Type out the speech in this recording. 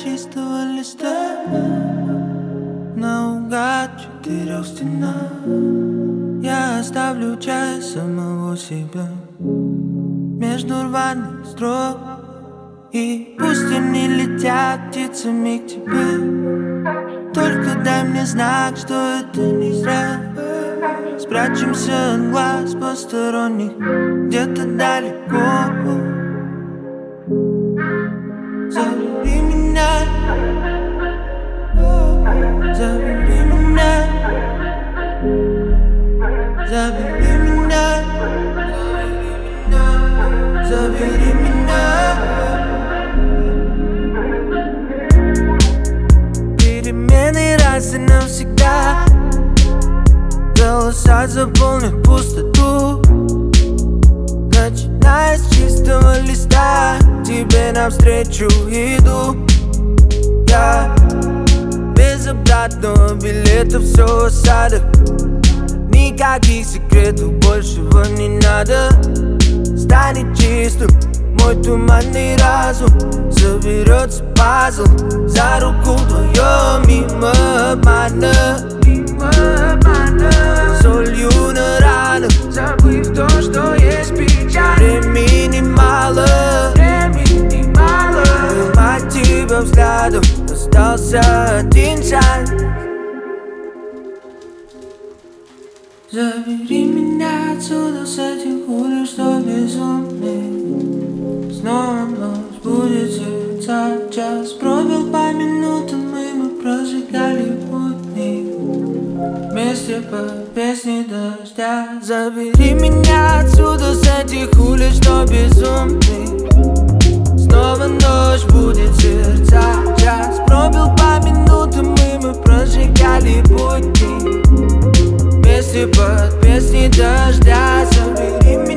чистого листа, наугад в 4 стенах. Я оставлю часть самого себя между рваных строк, и пусть они летят птицами к тебе. Только дай мне знак, что это не зря. Спрячемся от глаз посторонних где-то далеко. Забери меня, забери меня, забери меня, забери меня. Перемены раз и навсегда. Голоса заполнят пустоту. Начиная с чистого листа, тебе навстречу иду. Я без обратного билета, все осадок. Никаких секретов, большего не надо. Станет чистым мой туманный разум. Соберется пазл за руку вдвоем мимо обмана. Солью на ранах, забыв то, что есть печаль. Времени мало, поймать тебя взглядом остался один шаг. Забери меня отсюда, с этих улиц, что безумный. Снова ночь будет сердца, час пробил по минутам, мы прожигали пути вместе по песне дождя. Забери меня отсюда, с этих улиц, что безумный. Снова ночь будет сердца, час пробил по минутам, мы прожигали пути вместе под песни дождя. Забери меня.